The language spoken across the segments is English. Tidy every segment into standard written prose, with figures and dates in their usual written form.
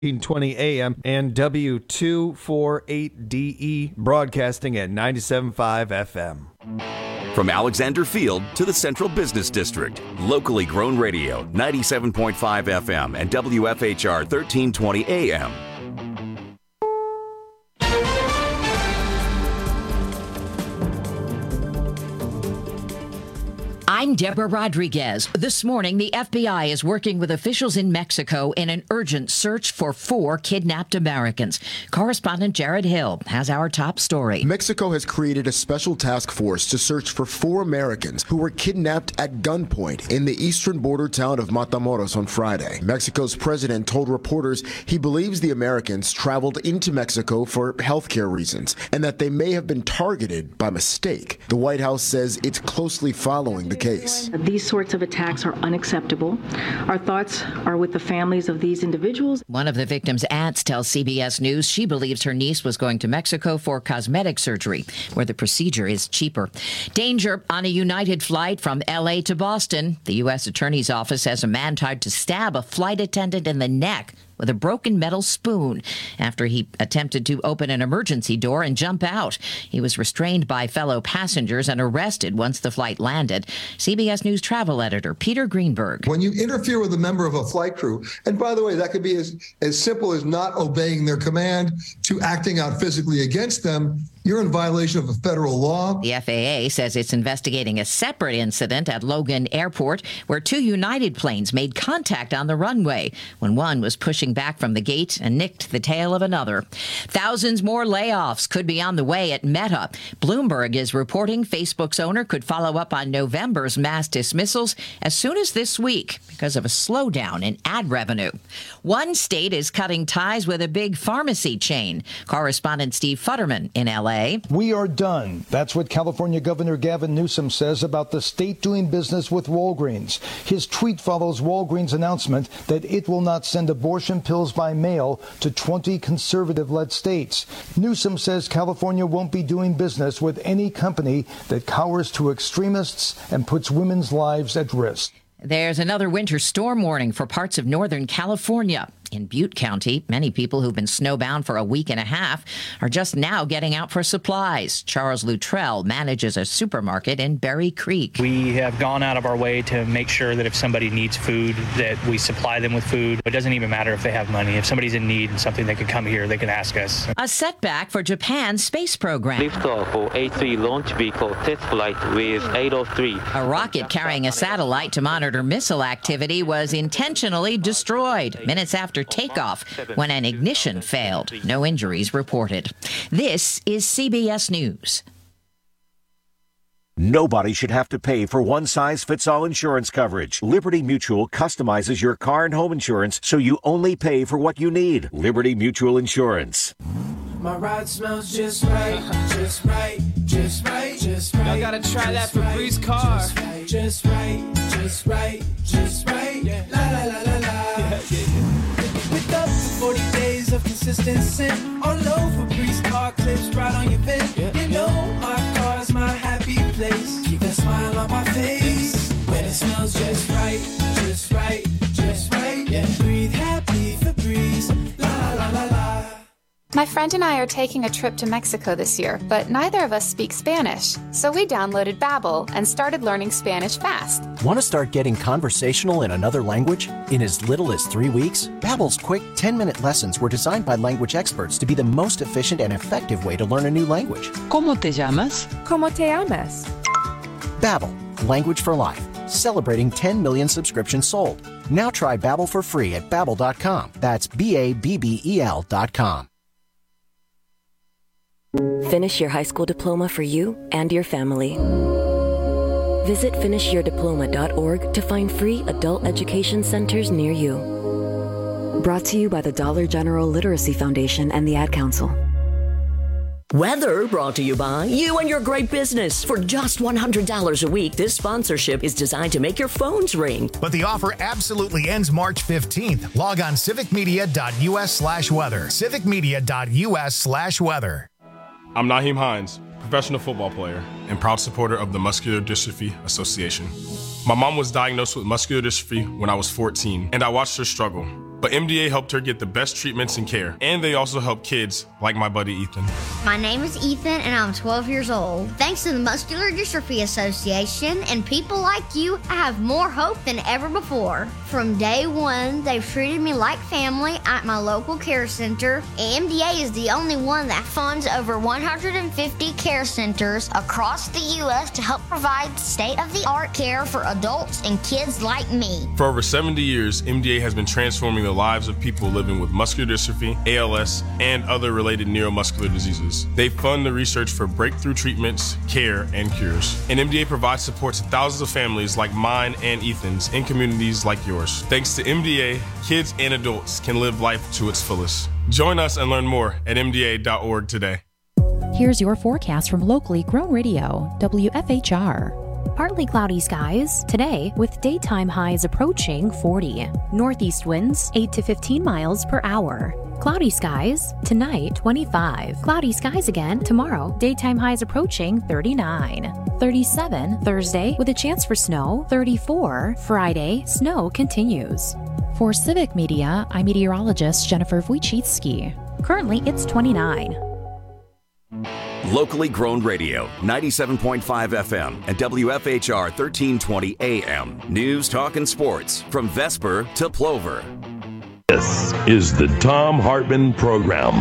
1320 AM and W248DE broadcasting at 97.5 FM. From Alexander Field to the Central Business District, locally grown radio, 97.5 FM and WFHR 1320 AM. I'm Deborah Rodriguez. This morning, the FBI is working with officials in Mexico in an urgent search for 4 kidnapped Americans. Correspondent Jared Hill has our top story. Mexico has created a special task force to search for 4 Americans who were kidnapped at gunpoint in the eastern border town of Matamoros on Friday. Mexico's president told reporters he believes the Americans traveled into Mexico for healthcare reasons and that they may have been targeted by mistake. The White House says it's closely following the case. These sorts of attacks are unacceptable. Our thoughts are with the families of these individuals. One of the victims' aunts tells CBS News she believes her niece was going to Mexico for cosmetic surgery, where the procedure is cheaper. Danger on a United flight from L.A. to Boston. The U.S. Attorney's Office says a man tried to stab a flight attendant in the neck with a broken metal spoon after he attempted to open an emergency door and jump out. He was restrained by fellow passengers and arrested once the flight landed. CBS News travel editor Peter Greenberg. When you interfere with a member of a flight crew, and by the way, that could be as simple as not obeying their command to acting out physically against them, you're in violation of a federal law. The FAA says it's investigating a separate incident at Logan Airport where 2 United planes made contact on the runway when one was pushing back from the gate and nicked the tail of another. Thousands more layoffs could be on the way at Meta. Bloomberg is reporting Facebook's owner could follow up on November's mass dismissals as soon as this week because of a slowdown in ad revenue. One state is cutting ties with a big pharmacy chain. Correspondent Steve Futterman in L.A. We are done. That's what California Governor Gavin Newsom says about the state doing business with Walgreens. His tweet follows Walgreens' announcement that it will not send abortion pills by mail to 20 conservative-led states. Newsom says California won't be doing business with any company that cowers to extremists and puts women's lives at risk. There's another winter storm warning for parts of Northern California. In Butte County, many people who've been snowbound for a week and a half are just now getting out for supplies. Charles Luttrell manages a supermarket in Berry Creek. We have gone out of our way to make sure that if somebody needs food, that we supply them with food. It doesn't even matter if they have money. If somebody's in need and something, they can come here, they can ask us. A setback for Japan's space program. Liftoff for A3 launch vehicle test flight with 803. A rocket carrying a satellite to monitor missile activity was intentionally destroyed minutes after takeoff when an ignition failed. No injuries reported. This is CBS News. Nobody should have to pay for one-size-fits-all insurance coverage. Liberty Mutual customizes your car and home insurance so you only pay for what you need. Liberty Mutual Insurance. My ride smells just right, just right, just right, just right. Y'all gotta try that Febreze car. Just right, just right, just right. Yeah. La la la la la. With up to 40 days of consistency. All over Febreze car clips right on your vent. You know my car's my happy place. Keep that smile on my face. When it smells just right, just right, just right. Yeah. Breathe happy Febreze. La la la la. My friend and I are taking a trip to Mexico this year, but neither of us speak Spanish. So we downloaded Babbel and started learning Spanish fast. Want to start getting conversational in another language? In as little as 3 weeks, Babbel's quick 10-minute lessons were designed by language experts to be the most efficient and effective way to learn a new language. ¿Cómo te llamas? ¿Cómo te llamas? Babbel, language for life. Celebrating 10 million subscriptions sold. Now try Babbel for free at Babbel.com. That's BABBEL.com. Finish your high school diploma for you and your family. Visit finishyourdiploma.org to find free adult education centers near you. Brought to you by the Dollar General Literacy Foundation and the Ad Council. Weather brought to you by you and your great business. For just $100 a week, this sponsorship is designed to make your phones ring. But the offer absolutely ends March 15th. Log on civicmedia.us/weather. civicmedia.us/weather. I'm Naheem Hines, professional football player and proud supporter of the Muscular Dystrophy Association. My mom was diagnosed with muscular dystrophy when I was 14, and I watched her struggle. But MDA helped her get the best treatments and care. And they also help kids like my buddy Ethan. My name is Ethan, and I'm 12 years old. Thanks to the Muscular Dystrophy Association and people like you, I have more hope than ever before. From day one, they've treated me like family at my local care center. MDA is the only one that funds over 150 care centers across the U.S. to help provide state-of-the-art care for adults and kids like me. For over 70 years, MDA has been transforming the lives of people living with muscular dystrophy, ALS, and other related neuromuscular diseases. They fund the research for breakthrough treatments, care, and cures. And MDA provides support to thousands of families like mine and Ethan's in communities like yours. Thanks to MDA, kids and adults can live life to its fullest. Join us and learn more at MDA.org today. Here's your forecast from locally grown radio, WFHR. Partly cloudy skies today with daytime highs approaching 40. Northeast winds 8 to 15 miles per hour. Cloudy skies tonight 25. Cloudy skies again tomorrow. Daytime highs approaching 39. 37 Thursday with a chance for snow. 34 Friday. Snow continues. For Civic Media, I'm meteorologist Jennifer Wojcicki. Currently it's 29. Locally grown radio, 97.5 FM and WFHR 1320 AM. News, talk, and sports from Vesper to Plover. This is the Thom Hartmann Program.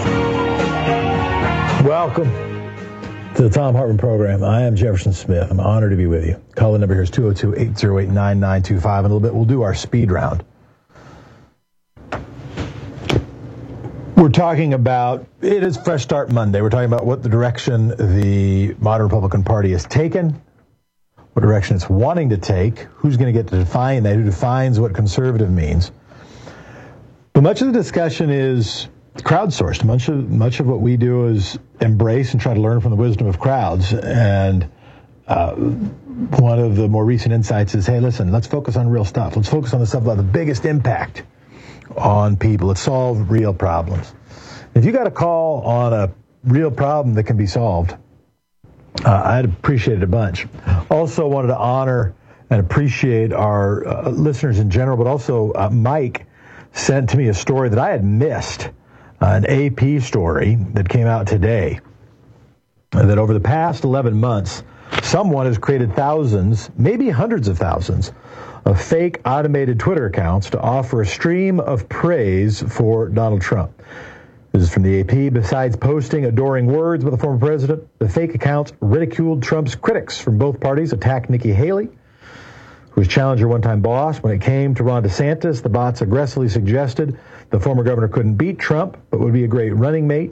Welcome to the Thom Hartmann Program. I am Jefferson Smith. I'm honored to be with you. Call-in number here is 202-808-9925. In a little bit, we'll do our speed round. We're talking about, it is Fresh Start Monday. We're talking about what the direction the modern Republican Party has taken, what direction it's wanting to take, who's going to get to define that, who defines what conservative means. But much of the discussion is crowdsourced. Much of what we do is embrace and try to learn from the wisdom of crowds. And one of the more recent insights is, hey, listen, let's focus on real stuff. Let's focus on the stuff about the biggest impact on people. Let's solve real problems. If you got a call on a real problem that can be solved, I'd appreciate it a bunch. Also wanted to honor and appreciate our listeners in general, but also Mike sent to me a story that I had missed, an AP story that came out today, that over the past 11 months, someone has created thousands, maybe hundreds of thousands, of fake automated Twitter accounts to offer a stream of praise for Donald Trump. This is from the AP. Besides posting adoring words about the former president, the fake accounts ridiculed Trump's critics from both parties, attacked Nikki Haley, who was challenger one-time boss. When it came to Ron DeSantis, the bots aggressively suggested the former governor couldn't beat Trump, but would be a great running mate.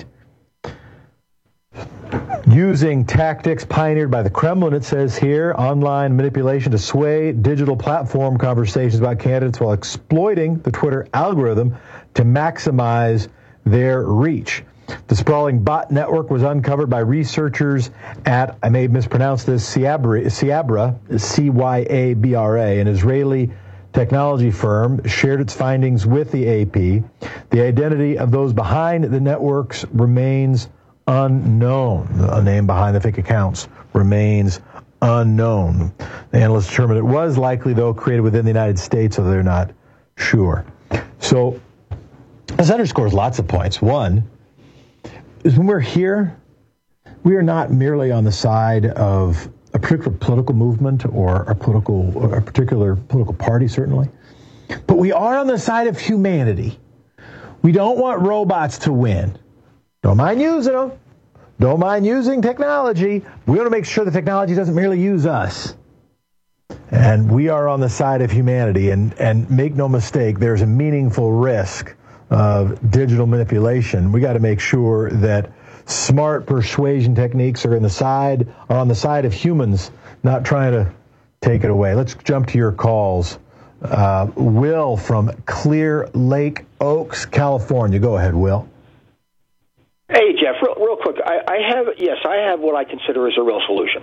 Using tactics pioneered by the Kremlin, it says here, online manipulation to sway digital platform conversations about candidates while exploiting the Twitter algorithm to maximize their reach. The sprawling bot network was uncovered by researchers at, I may mispronounce this, Cyabra, C-Y-A-B-R-A, an Israeli technology firm, shared its findings with the AP. The identity of those behind the networks remains unknown. The name behind the fake accounts remains unknown. The analysts determined it was likely, though, created within the United States, so they're not sure. So this underscores lots of points. One is when we're here, we are not merely on the side of a particular political movement or a particular political party, certainly, but we are on the side of humanity. We don't want robots to win. Don't mind using them. Don't mind using technology. We want to make sure the technology doesn't merely use us. And we are on the side of humanity. And make no mistake, there's a meaningful risk of digital manipulation. We got to make sure that smart persuasion techniques are on the side of humans, not trying to take it away. Let's jump to your calls. Will from Clear Lake Oaks, California. Go ahead, Will. Hey, Jeff, real quick. I have what I consider as a real solution.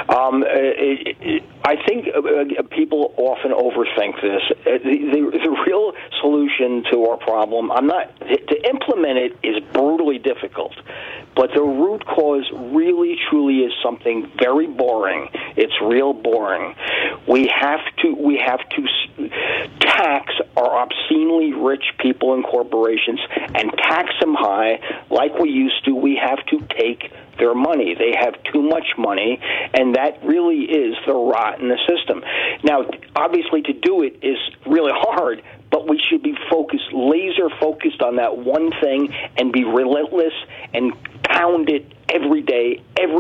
I think people often overthink this. The real solution to our problem, to implement it is brutally difficult, but the root cause really, truly is something very boring. It's real boring. We have to tax our obscenely rich people and corporations and tax them high like we used to. We have to take their money. They have too much money, and that really is the rot in the system. Now, obviously, to do it is really hard, but we should be laser focused on that one thing and be relentless and pound it every day,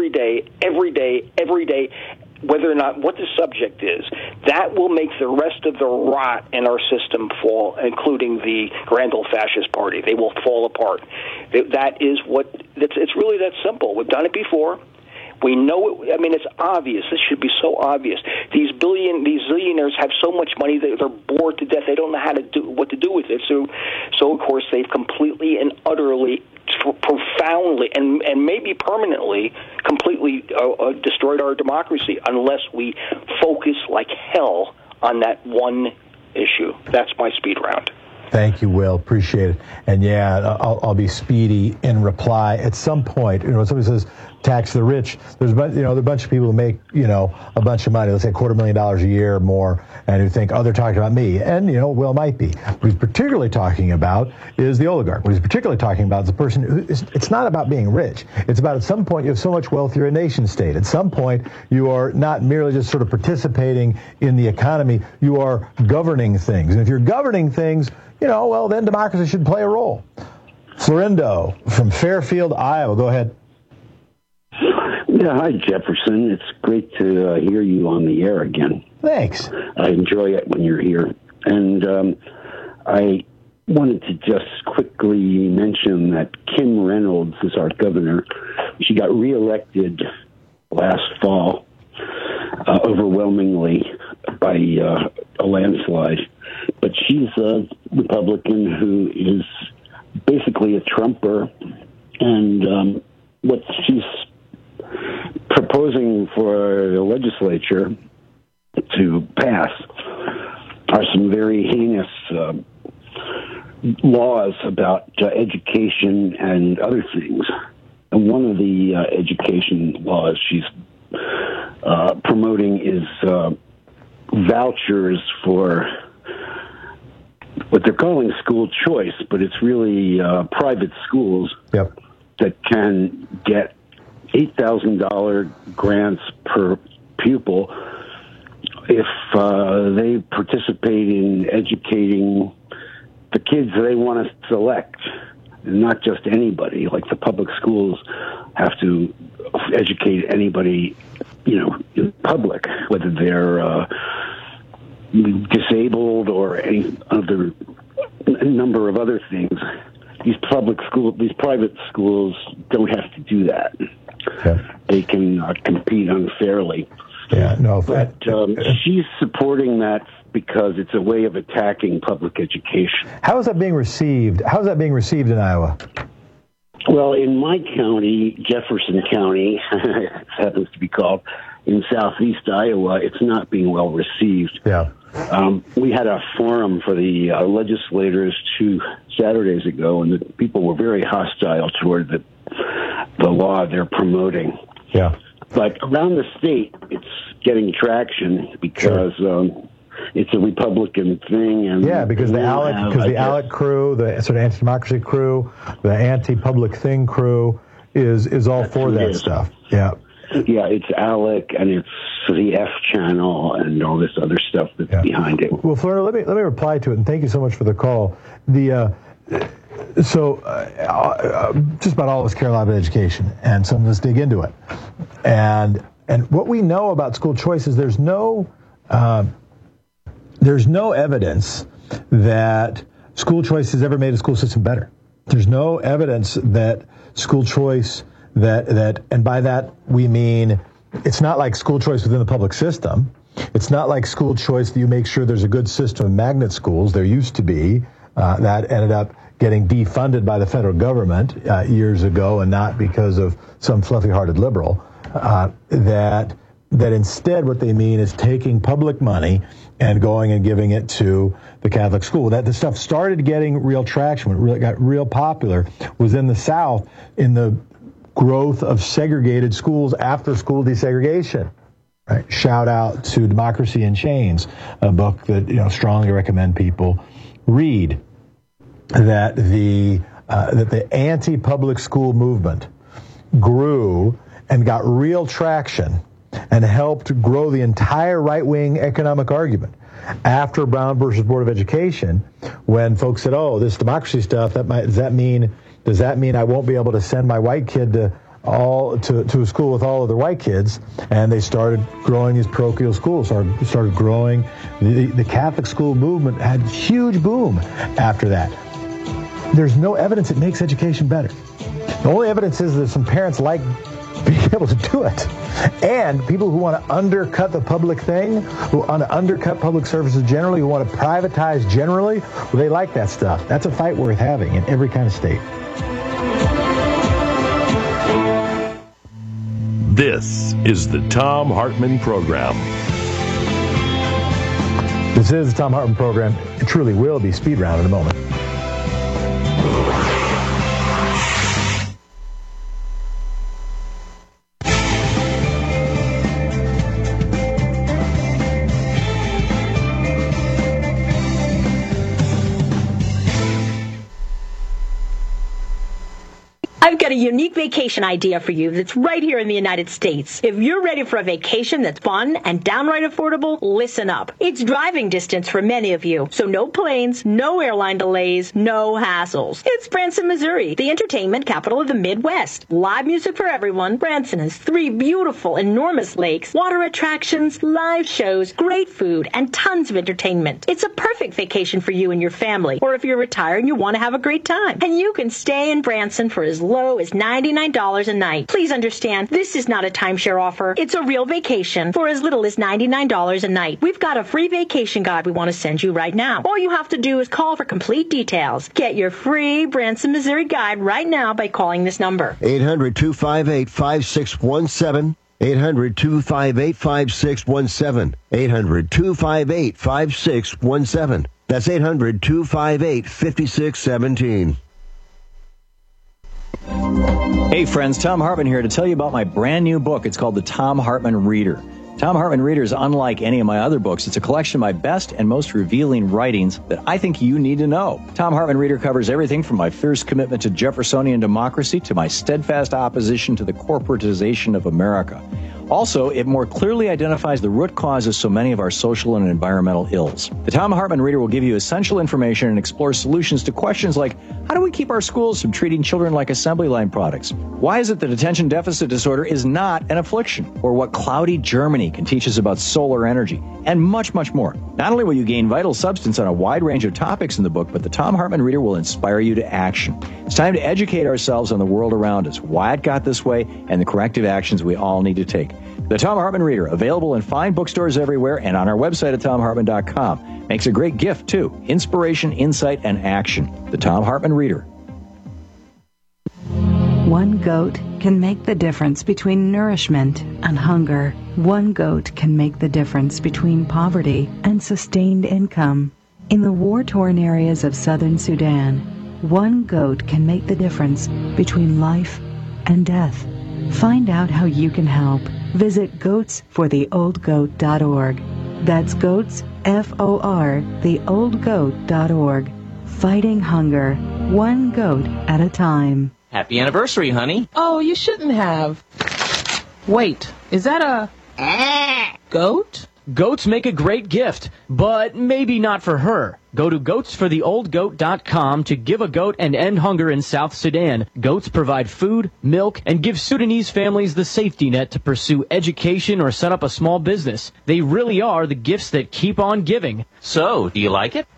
whether or not what the subject is. That will make the rest of the rot in our system fall, including the Grand Old Fascist Party. They will fall apart. That is it's really that simple. We've done it before. We know it. I mean, it's obvious. This should be so obvious. These zillionaires have so much money that they're bored to death. They don't know what to do with it. So of course, they've completely and utterly, profoundly, and maybe permanently, completely destroyed our democracy unless we focus like hell on that one issue. That's my speed round. Thank you, Will. Appreciate it. And yeah, I'll be speedy in reply. At some point, somebody says tax the rich. There's a bunch of people who make a bunch of money. Let's say $250,000 a year or more, and who think, they're talking about me. And Will might be. What he's particularly talking about is the oligarch. What he's particularly talking about is the person who it's not about being rich. It's about at some point you have so much wealth you're a nation state. At some point you are not merely just sort of participating in the economy. You are governing things. And if you're governing things, then democracy should play a role. Florindo from Fairfield, Iowa. Go ahead. Yeah, hi, Jefferson. It's great to hear you on the air again. Thanks. I enjoy it when you're here. And I wanted to just quickly mention that Kim Reynolds is our governor. She got reelected last fall overwhelmingly by a landslide. But she's a Republican who is basically a Trumper, and what she's proposing for the legislature to pass are some very heinous laws about education and other things. And one of the education laws she's promoting is vouchers for what they're calling school choice, but it's really private schools that can get $8,000 grants per pupil if they participate in educating the kids they want to select, and not just anybody. Like the public schools have to educate anybody, in public, whether they're disabled or any other number of other things. These private schools don't have to do that. Yeah. They can compete unfairly. Yeah, no. But she's supporting that because it's a way of attacking public education. How is that being received? How is that being received in Iowa? Well, in my county, Jefferson County, it happens to be called, in southeast Iowa, it's not being well received. Yeah. We had a forum for the legislators 2 Saturdays ago, and the people were very hostile toward the law they're promoting. Yeah. But around the state, it's getting traction because it's a Republican thing. And because the ALEC crew, the sort of anti-democracy crew, the anti-public thing crew is all for that stuff. Yeah. Yeah, it's ALEC and it's the F channel and all this other stuff that's behind it. Well, Florida, let me reply to it, and thank you so much for the call. Just about all of us care a lot about education, and so let's dig into it. And what we know about school choice is there's no evidence that school choice has ever made a school system better. There's no evidence that school choice and by that we mean it's not like school choice within the public system. It's not like school choice that you make sure there's a good system of magnet schools. There used to be. That ended up getting defunded by the federal government years ago, and not because of some fluffy-hearted liberal. That instead what they mean is taking public money and going and giving it to the Catholic school. That the stuff started getting real traction, when it really got real popular, was in the South in the growth of segregated schools after school desegregation. Right? Shout out to Democracy in Chains, a book that strongly recommend people read. That the anti-public school movement grew and got real traction and helped grow the entire right-wing economic argument. After Brown versus Board of Education, when folks said, "Oh, this democracy stuff, does that mean I won't be able to send my white kid to a school with all other white kids?" And they started growing these parochial schools, started growing. The Catholic school movement had a huge boom after that. There's no evidence it makes education better. The only evidence is that some parents like being able to do it. And people who want to undercut the public thing, who want to undercut public services generally, who want to privatize generally, well, they like that stuff. That's a fight worth having in every kind of state. This is the Thom Hartmann Program. This is the Thom Hartmann Program. It truly will be Speed Round in a moment. I've got a unique vacation idea for you that's right here in the United States. If you're ready for a vacation that's fun and downright affordable, listen up. It's driving distance for many of you, so no planes, no airline delays, no hassles. It's Branson, Missouri, the entertainment capital of the Midwest. Live music for everyone. Branson has 3 beautiful, enormous lakes, water attractions, live shows, great food, and tons of entertainment. It's a perfect vacation for you and your family, or if you're retired and you want to have a great time. And you can stay in Branson for as low as $99 a night. Please understand, this is not a timeshare offer. It's a real vacation for as little as $99 a night. We've got a free vacation guide we want to send you right now. All you have to do is call for complete details. Get your free Branson, Missouri guide right now by calling this number. 800-258-5617. 800-258-5617. 800-258-5617. That's 800-258-5617. Hey friends, Thom Hartmann here to tell you about my brand new book. It's called The Thom Hartmann Reader. Thom Hartmann Reader is unlike any of my other books. It's a collection of my best and most revealing writings that I think you need to know. Thom Hartmann Reader covers everything from my fierce commitment to Jeffersonian democracy to my steadfast opposition to the corporatization of America. Also, it more clearly identifies the root cause of so many of our social and environmental ills. The Thom Hartmann Reader will give you essential information and explore solutions to questions like, how do we keep our schools from treating children like assembly line products? Why is it that attention deficit disorder is not an affliction? Or what cloudy Germany can teach us about solar energy? And much, much more. Not only will you gain vital substance on a wide range of topics in the book, but the Thom Hartmann Reader will inspire you to action. It's time to educate ourselves on the world around us, why it got this way, and the corrective actions we all need to take. The Thom Hartmann Reader, available in fine bookstores everywhere and on our website at thomhartmann.com. Makes a great gift, too. Inspiration, insight, and action. The Thom Hartmann Reader. One goat can make the difference between nourishment and hunger. One goat can make the difference between poverty and sustained income. In the war-torn areas of southern Sudan, one goat can make the difference between life and death. Find out how you can help. Visit goatsfortheoldgoat.org. That's goats, F-O-R, theoldgoat.org. Fighting hunger, one goat at a time. Happy anniversary, honey. Oh, you shouldn't have. Wait, is that a goat? Goats make a great gift, but maybe not for her. Go to goatsfortheoldgoat.com to give a goat and end hunger in South Sudan. Goats provide food, milk, and give Sudanese families the safety net to pursue education or set up a small business. They really are the gifts that keep on giving. So, do you like it?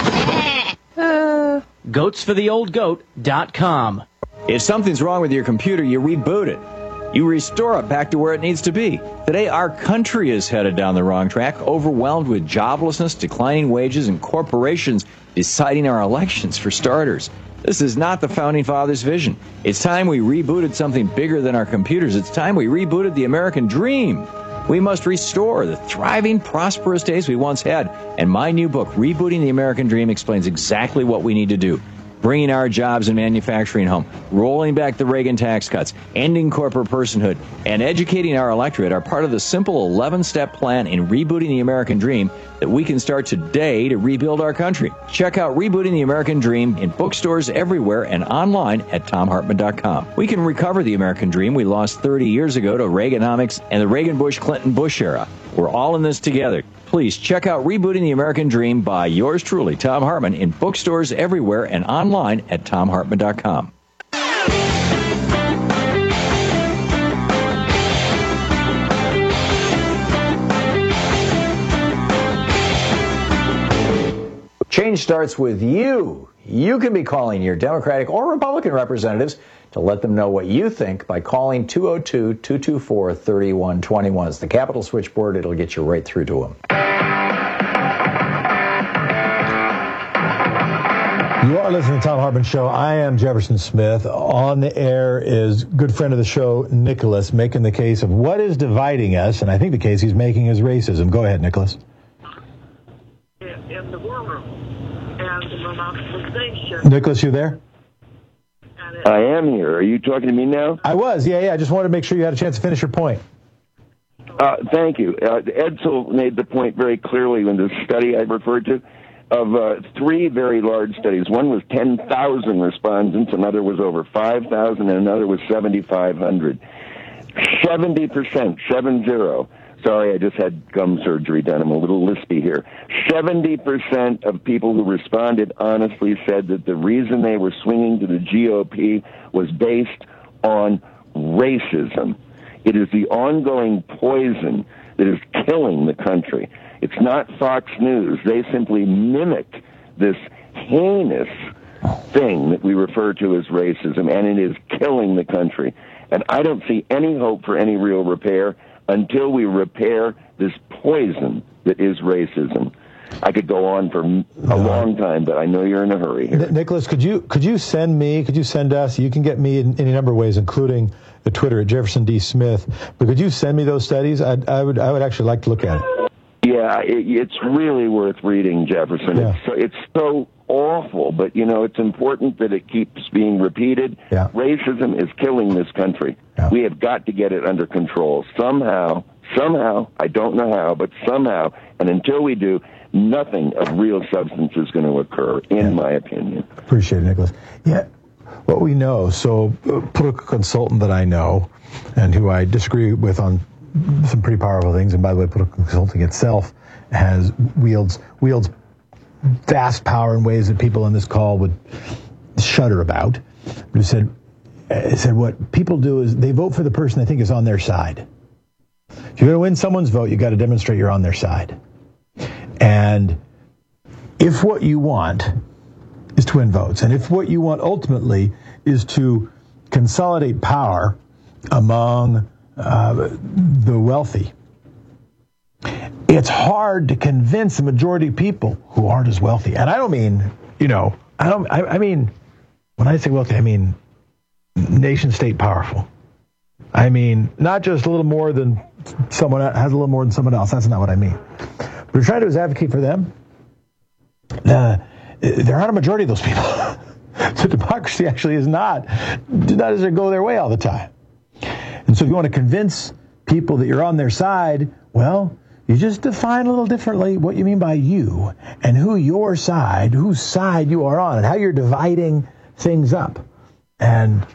Goatsfortheoldgoat.com. If something's wrong with your computer, you reboot it. You restore it back to where it needs to be. Today, our country is headed down the wrong track, overwhelmed with joblessness, declining wages, and corporations deciding our elections, for starters. This is not the Founding Fathers' vision. It's time we rebooted something bigger than our computers. It's time we rebooted the American dream. We must restore the thriving, prosperous days we once had. And my new book, Rebooting the American Dream, explains exactly what we need to do. bringing our jobs and manufacturing home, rolling back the Reagan tax cuts, ending corporate personhood, and educating our electorate are part of the simple 11-step plan in rebooting the American dream that we can start today to rebuild our country. Check out Rebooting the American Dream in bookstores everywhere and online at TomHartman.com. We can recover the American dream we lost 30 years ago to Reaganomics and the Reagan-Bush-Clinton-Bush era. We're all in this together. Please check out Rebooting the American Dream by yours truly, Thom Hartmann, in bookstores everywhere and online at TomHartman.com. Change starts with you. You can be calling your Democratic or Republican representatives to let them know what you think by calling 202-224-3121. It's the Capitol switchboard. It'll get you right through to them. You are listening to the Thom Hartmann Show. I am Jefferson Smith. On the air is good friend of the show, Nicholas, making the case of what is dividing us, and I think the case he's making is racism. Go ahead, Nicholas. In the war room and the monopolization. Nicholas, you there? I am here. Are you talking to me now? I was, yeah. I just wanted to make sure you had a chance to finish your point. Thank you. Edsel made the point very clearly in the study I referred to of three very large studies. One was 10,000 respondents, another was over 5,000, and another was 7,500. 70%, 70. Sorry, I just had gum surgery done. I'm a little lispy here. 70% of people who responded honestly said that the reason they were swinging to the GOP was based on racism. It is the ongoing poison that is killing the country. It's not Fox News. They simply mimicked this heinous thing that we refer to as racism, and it is killing the country. And I don't see any hope for any real repair until we repair this poison that is racism. I could go on for a long time, but I know you're in a hurry here. Nicholas, could you send us, you can get me in any number of ways, including the Twitter at Jefferson D. Smith, but could you send me those studies? I would actually like to look at it. Yeah, it's really worth reading, Jefferson. Yeah. It's so awful, but, it's important that it keeps being repeated. Yeah. Racism is killing this country. Yeah. We have got to get it under control. Somehow, I don't know how, but somehow, and until we do, nothing of real substance is going to occur, in my opinion. Appreciate it, Nicholas. Yeah, what we know, so a political consultant that I know, and who I disagree with on some pretty powerful things, and by the way, political consulting itself wields vast power in ways that people on this call would shudder about. But he said what people do is they vote for the person they think is on their side. If you're going to win someone's vote, you got to demonstrate you're on their side. And if what you want is to win votes, and if what you want ultimately is to consolidate power among the wealthy, it's hard to convince the majority of people who aren't as wealthy. And I don't mean, I mean, when I say wealthy, I mean nation state powerful. I mean, not just a little more than someone has a little more than someone else. That's not what I mean. What we're trying to do is advocate for them. There aren't a majority of those people. So democracy actually does not go their way all the time. And so if you want to convince people that you're on their side, well, you just define a little differently what you mean by you and whose side you are on and how you're dividing things up. And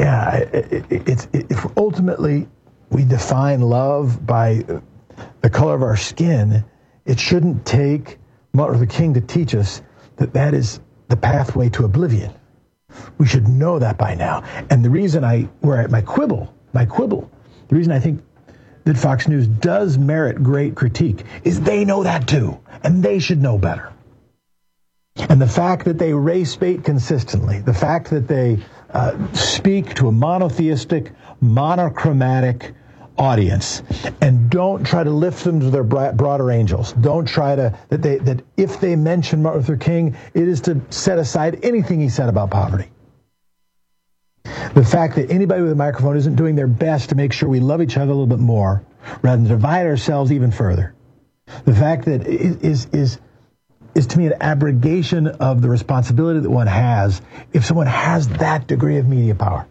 if ultimately we define love by the color of our skin, it shouldn't take Martin Luther King to teach us that is the pathway to oblivion. We should know that by now. And the reason my quibble, the reason I think that Fox News does merit great critique is they know that too, and they should know better. And the fact that they race bait consistently, the fact that they speak to a monotheistic, monochromatic audience and don't try to lift them to their broader angels. Don't try to, that if they mention Martin Luther King, it is to set aside anything he said about poverty. The fact that anybody with a microphone isn't doing their best to make sure we love each other a little bit more rather than divide ourselves even further. The fact that is is to me an abrogation of the responsibility that one has if someone has that degree of media power.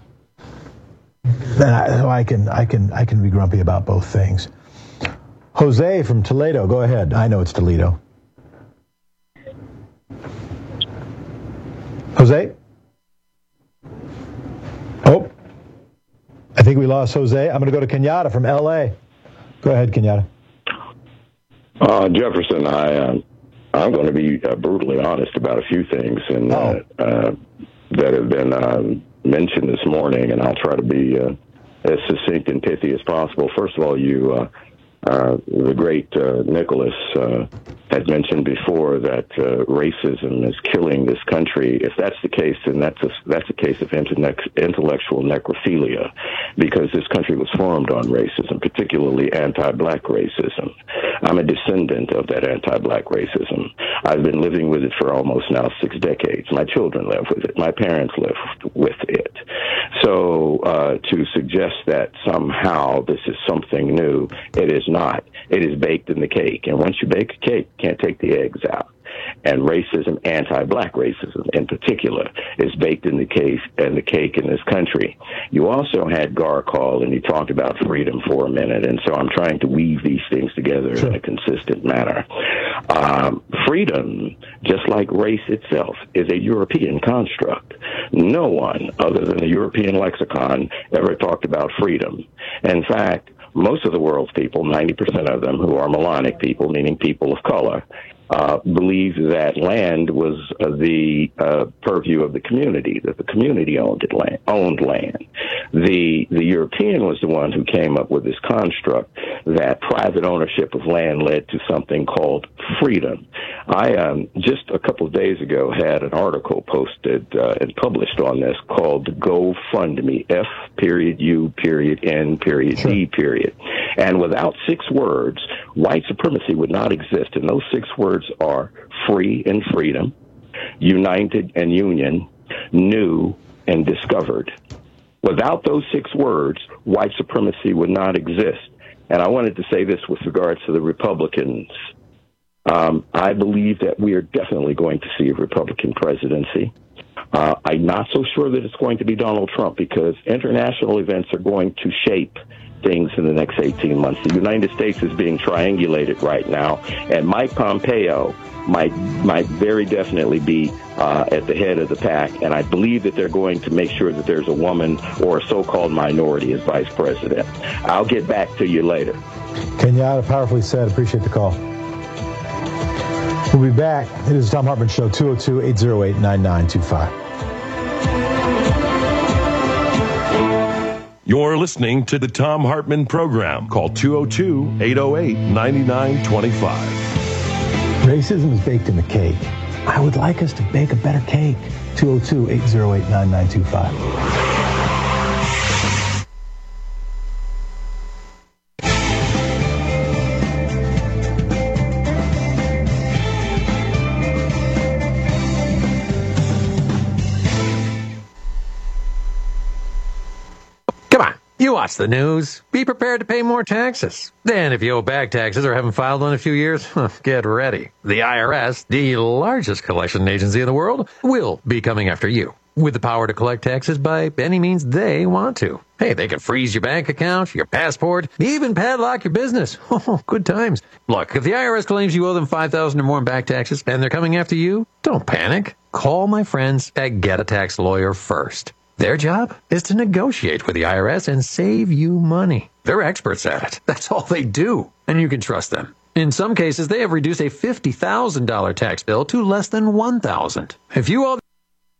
Then I can be grumpy about both things. Jose from Toledo, go ahead. I know it's Toledo. Jose? Oh, I think we lost Jose. I'm going to go to Kenyatta from L.A. Go ahead, Kenyatta. Jefferson, I'm going to be brutally honest about a few things and that have been mentioned this morning, and I'll try to be as succinct and pithy as possible. First of all, the great Nicholas had mentioned before that racism is killing this country. If that's the case, then that's a case of intellectual necrophilia, because this country was formed on racism, particularly anti-black racism. I'm a descendant of that anti-black racism. I've been living with it for almost now 6 decades. My children live with it. My parents live with it. So to suggest that somehow this is something new, it is not. It is baked in the cake. And once you bake a cake, you can't take the eggs out. And racism, anti-black racism in particular, is baked in the cake in this country. You also had Gar call, and he talked about freedom for a minute, and so I'm trying to weave these things together in a consistent manner. Freedom, just like race itself, is a European construct. No one other than the European lexicon ever talked about freedom. In fact, most of the world's people, 90% of them, who are Melanic people, meaning people of color, believe that land was the purview of the community, that the community owned land. The European was the one who came up with this construct that private ownership of land led to something called freedom. I just a couple of days ago had an article posted and published on this called GoFundMe, F.U.N.D. And without 6 words, white supremacy would not exist. And those 6 words are free and freedom, united and union, new and discovered. Without those 6 words, white supremacy would not exist. And I wanted to say this with regards to the Republicans. I believe that we are definitely going to see a Republican presidency. I'm not so sure that it's going to be Donald Trump, because international events are going to shape things in the next 18 months. The United States is being triangulated right now, and Mike Pompeo might very definitely be at the head of the pack, and I believe that they're going to make sure that there's a woman or a so-called minority as vice president. I'll get back to you later. Kenyatta, powerfully said. Appreciate the call. We'll be back. It is the Thom Hartmann Show, 202-808-9925. You're listening to the Thom Hartmann Program. Call 202-808-9925. Racism is baked in the cake. I would like us to bake a better cake. 202-808-9925. You watch the news. Be prepared to pay more taxes. Then, if you owe back taxes or haven't filed one in a few years, get ready. The IRS, the largest collection agency in the world, will be coming after you with the power to collect taxes by any means they want to. Hey, they can freeze your bank account, your passport, even padlock your business. Oh, good times. Look, if the IRS claims you owe them $5,000 or more in back taxes and they're coming after you, don't panic. Call my friends at Get a Tax Lawyer first. Their job is to negotiate with the IRS and save you money. They're experts at it. That's all they do. And you can trust them. In some cases, they have reduced a $50,000 tax bill to less than $1,000. If you owe...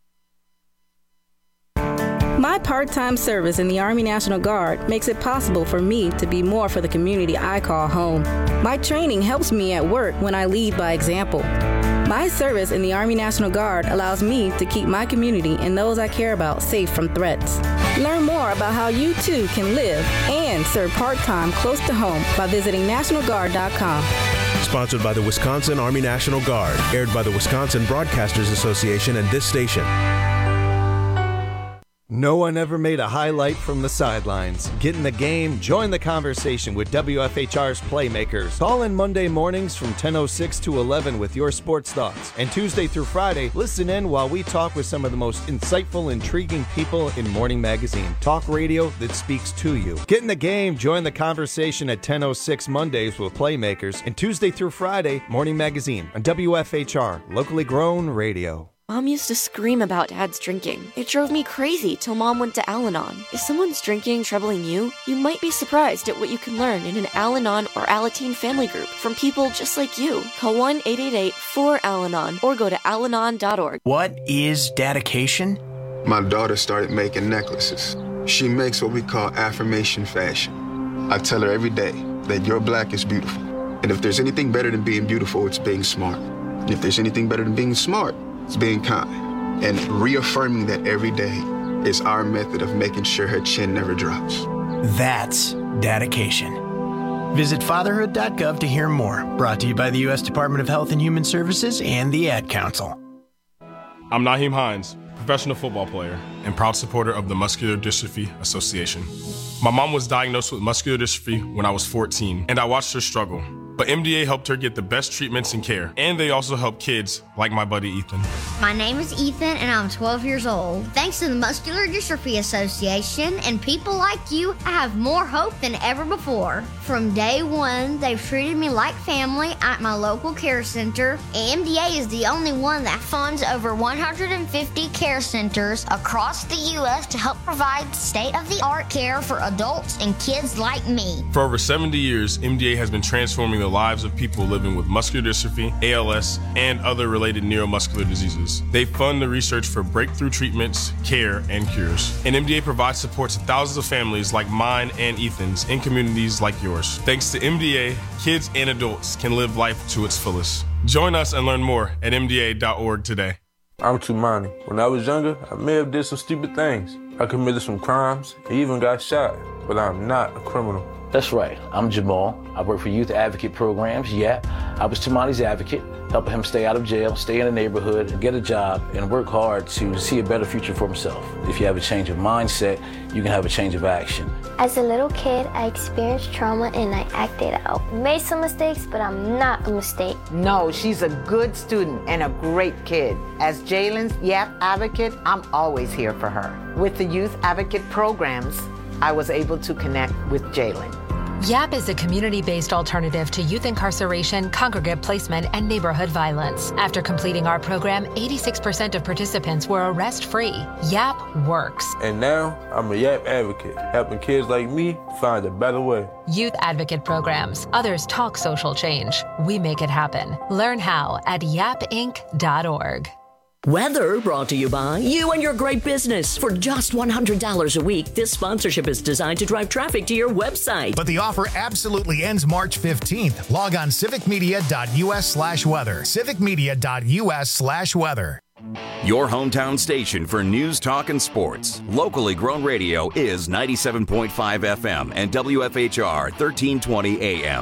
My part-time service in the Army National Guard makes it possible for me to be more for the community I call home. My training helps me at work when I lead by example. My service in the Army National Guard allows me to keep my community and those I care about safe from threats. Learn more about how you too can live and serve part-time close to home by visiting NationalGuard.com. Sponsored by the Wisconsin Army National Guard. Aired by the Wisconsin Broadcasters Association and this station. No one ever made a highlight from the sidelines. Get in the game, join the conversation with WFHR's Playmakers. Call in Monday mornings from 10:06 to 11 with your sports thoughts. And Tuesday through Friday, listen in while we talk with some of the most insightful, intriguing people in Morning Magazine. Talk radio that speaks to you. Get in the game, join the conversation at 10:06 Mondays with Playmakers. And Tuesday through Friday, Morning Magazine on WFHR, locally grown radio. Mom used to scream about Dad's drinking. It drove me crazy till Mom went to Al-Anon. If someone's drinking troubling you, you might be surprised at what you can learn in an Al-Anon or Alateen family group from people just like you. Call 1-888-4-AL-ANON or go to alanon.org. What is dedication? My daughter started making necklaces. She makes what we call affirmation fashion. I tell her every day that your black is beautiful. And if there's anything better than being beautiful, it's being smart. And if there's anything better than being smart, it's being kind. And reaffirming that every day is our method of making sure her chin never drops. That's dedication. Visit fatherhood.gov to hear more. Brought to you by the U.S. Department of Health and Human Services and the Ad Council. I'm Naheem Hines, professional football player and proud supporter of the Muscular Dystrophy Association. My mom was diagnosed with muscular dystrophy when I was 14, and I watched her struggle. But MDA helped her get the best treatments and care, and they also help kids like my buddy Ethan. My name is Ethan, and I'm 12 years old. Thanks to the Muscular Dystrophy Association and people like you, I have more hope than ever before. From day one, they've treated me like family at my local care center. MDA is the only one that funds over 150 care centers across the U.S. to help provide state-of-the-art care for adults and kids like me. For over 70 years, MDA has been transforming the lives of people living with muscular dystrophy, ALS, and other related neuromuscular diseases. They fund the research for breakthrough treatments, care, and cures. And MDA provides support to thousands of families like mine and Ethan's in communities like yours. Thanks to MDA, kids and adults can live life to its fullest. Join us and learn more at MDA.org today. I'm Tumani. When I was younger, I may have did some stupid things. I committed some crimes, and even got shot, but I'm not a criminal. That's right. I'm Jamal. I work for Youth Advocate Programs. Yeah, I was Tumani's advocate, helping him stay out of jail, stay in the neighborhood, get a job, and work hard to see a better future for himself. If you have a change of mindset, you can have a change of action. As a little kid, I experienced trauma and I acted out. Made some mistakes, but I'm not a mistake. No, she's a good student and a great kid. As Jalen's YAP advocate, I'm always here for her. With the Youth Advocate Programs, I was able to connect with Jalen. YAP is a community-based alternative to youth incarceration, congregate placement, and neighborhood violence. After completing our program, 86% of participants were arrest-free. YAP works. And now, I'm a YAP advocate, helping kids like me find a better way. Youth Advocate Programs. Others talk social change. We make it happen. Learn how at yapinc.org. Weather brought to you by you and your great business. For just $100 a week, this sponsorship is designed to drive traffic to your website. But the offer absolutely ends March 15th. Log on civicmedia.us/weather. civicmedia.us/weather. Your hometown station for news, talk, and sports. Locally grown radio is 97.5 FM and WFHR 1320 AM.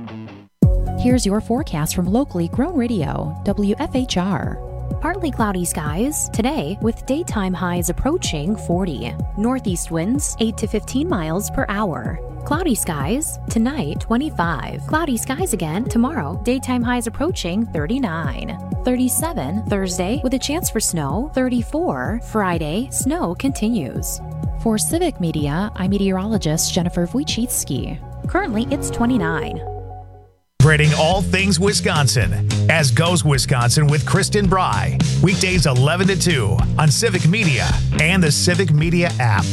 Here's your forecast from locally grown radio, WFHR. Partly cloudy skies today with daytime highs approaching 40. Northeast winds 8 to 15 miles per hour. Cloudy skies tonight 25. Cloudy skies again tomorrow. Daytime highs approaching 39. 37 Thursday with a chance for snow. 34 Friday. Snow continues. For Civic Media, I'm meteorologist Jennifer Wojcicki. Currently it's 29. Celebrating all things Wisconsin, as goes Wisconsin with Kristen Bry. Weekdays 11 to 2 on Civic Media and the Civic Media app.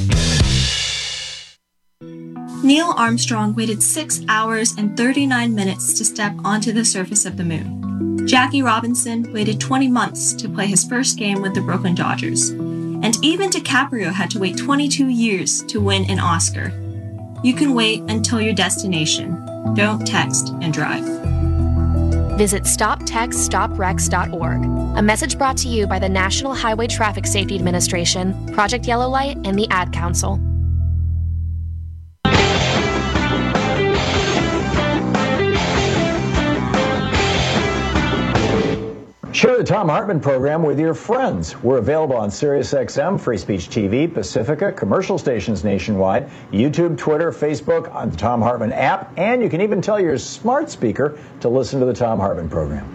Neil Armstrong waited 6 hours and 39 minutes to step onto the surface of the moon. Jackie Robinson waited 20 months to play his first game with the Brooklyn Dodgers. And even DiCaprio had to wait 22 years to win an Oscar. You can wait until your destination. Don't text and drive. Visit StopTextStopWrecks.org. A message brought to you by the National Highway Traffic Safety Administration, Project Yellow Light, and the Ad Council. Share the Thom Hartmann program with your friends. We're available on SiriusXM, Free Speech TV, Pacifica, commercial stations nationwide, YouTube, Twitter, Facebook, on the Thom Hartmann app, and you can even tell your smart speaker to listen to the Thom Hartmann program.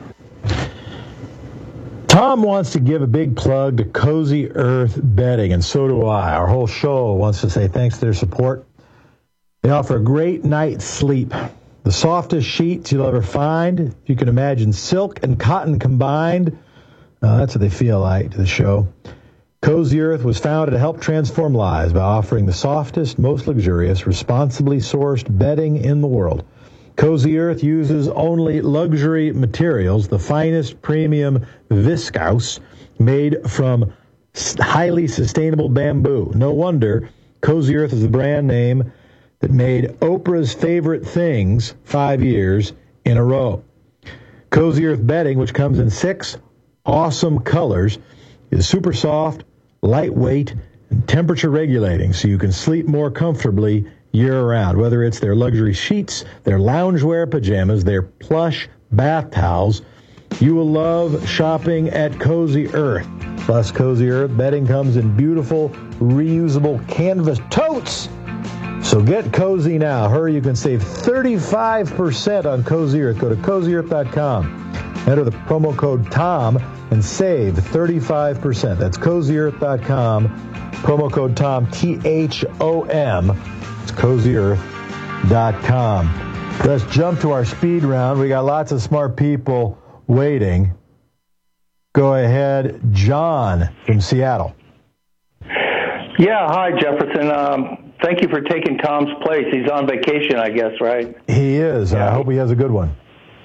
Tom wants to give a big plug to Cozy Earth Bedding, and so do I. Our whole show wants to say thanks to their support. They offer a great night's sleep. The softest sheets you'll ever find. If you can imagine silk and cotton combined, that's what they feel like to the show. Cozy Earth was founded to help transform lives by offering the softest, most luxurious, responsibly sourced bedding in the world. Cozy Earth uses only luxury materials, the finest premium viscose made from highly sustainable bamboo. No wonder Cozy Earth is the brand name that made Oprah's favorite things 5 years in a row. Cozy Earth bedding, which comes in 6 awesome colors, is super soft, lightweight, and temperature regulating, so you can sleep more comfortably year-round. Whether it's their luxury sheets, their loungewear pajamas, their plush bath towels, you will love shopping at Cozy Earth. Plus, Cozy Earth bedding comes in beautiful, reusable canvas totes. So get cozy now. Hurry, you can save 35% on Cozy Earth. Go to CozyEarth.com. Enter the promo code TOM and save 35%. That's CozyEarth.com. Promo code TOM, T-H-O-M. It's CozyEarth.com. Let's jump to our speed round. We got lots of smart people waiting. Go ahead, John from Seattle. Yeah, hi, Jefferson. Thank you for taking Tom's place. He's on vacation, I guess, right? He is. Yeah. I hope he has a good one.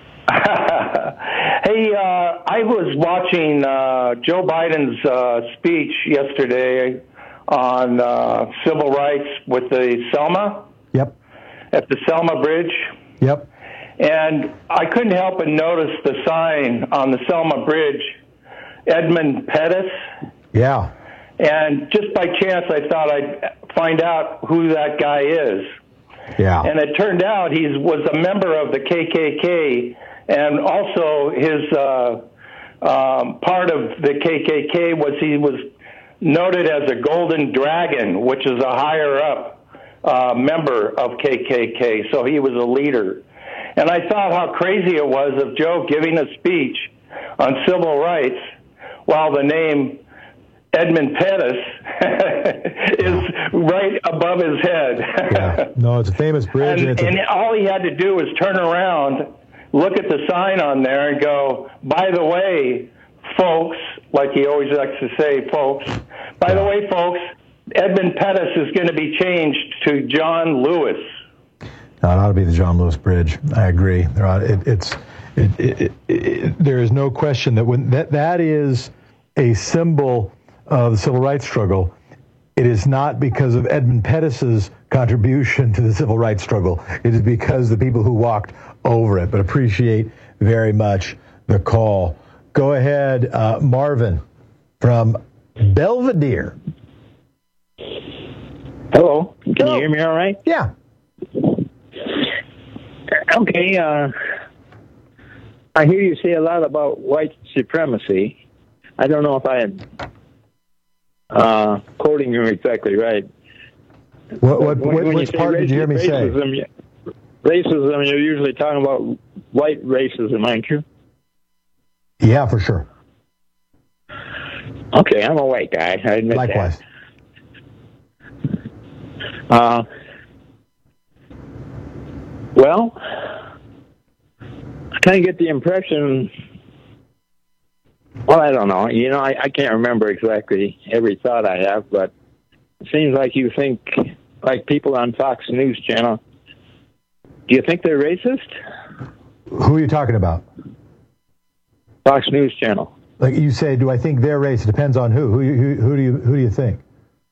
Hey, I was watching Joe Biden's speech yesterday on civil rights with the Selma. Yep. At the Selma Bridge. Yep. And I couldn't help but notice the sign on the Selma Bridge, Edmund Pettus. Yeah. And just by chance, I thought I'd find out who that guy is. Yeah. And it turned out he was a member of the KKK, and also his part of the KKK was he was noted as a Golden Dragon, which is a higher-up member of KKK, so he was a leader. And I thought how crazy it was of Joe giving a speech on civil rights while the name Edmund Pettus is right above his head. Yeah. No, it's a famous bridge. And all he had to do was turn around, look at the sign on there, and go, by the way, folks, like he always likes to say, folks, by the way, folks, Edmund Pettus is going to be changed to John Lewis. No, it ought to be the John Lewis Bridge. I agree. There is no question that when that is a symbol of the civil rights struggle, it is not because of Edmund Pettus's contribution to the civil rights struggle. It is because the people who walked over it. But appreciate very much the call. Go ahead, Marvin from Belvedere. Hello. Can you hear me all right? Yeah. Okay. I hear you say a lot about white supremacy. I don't know if I am quoting you exactly right. Which part did you hear me say? Racism, you're usually talking about white racism, aren't you? Yeah, for sure. Okay, I'm a white guy. I admit Likewise. that. Well, I kind of get the impression, well, I don't know. You know, I can't remember exactly every thought I have, but it seems like you think, like people on Fox News Channel, do you think they're racist? Who are you talking about? Fox News Channel. Like you say, do I think they're racist? Depends on who. Who do you think?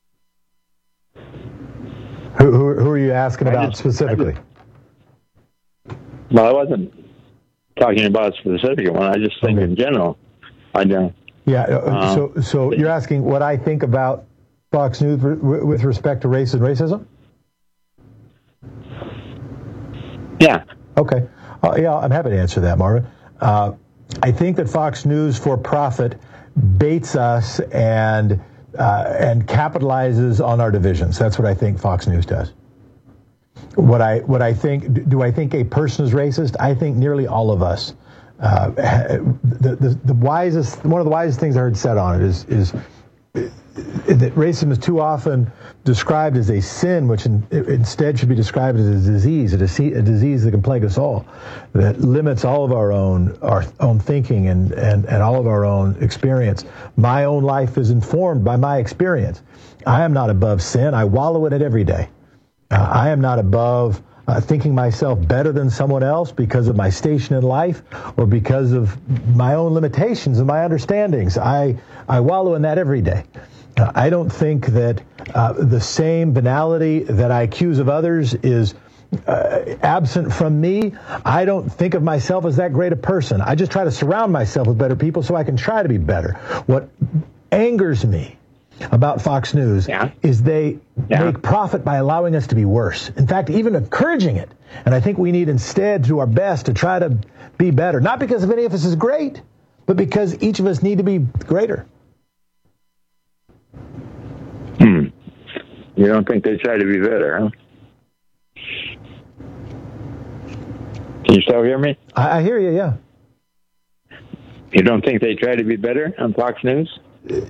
Who are you asking about specifically? Well, I wasn't talking about a specific one. I just think in general. I don't. Yeah. So you're asking what I think about Fox News with respect to race and racism? Yeah. Okay. Yeah, I'm happy to answer that, Marvin. I think that Fox News for profit baits us and capitalizes on our divisions. That's what I think Fox News does. What I think, do I think a person is racist? I think nearly all of us. The wisest, one of the wisest things I heard said on it is that racism is too often described as a sin, which instead should be described as a disease that can plague us all, that limits all of our own thinking and all of our own experience. My own life is informed by my experience. I am not above sin. I wallow in it every day. I am not above thinking myself better than someone else because of my station in life or because of my own limitations and my understandings. I wallow in that every day. I don't think that the same banality that I accuse of others is absent from me. I don't think of myself as that great a person. I just try to surround myself with better people so I can try to be better. What angers me about Fox News is they make profit by allowing us to be worse. In fact, even encouraging it. And I think we need instead to do our best to try to be better. Not because of any of us is great, but because each of us need to be greater. You don't think they try to be better, huh? Can you still hear me? I hear you, yeah. You don't think they try to be better on Fox News?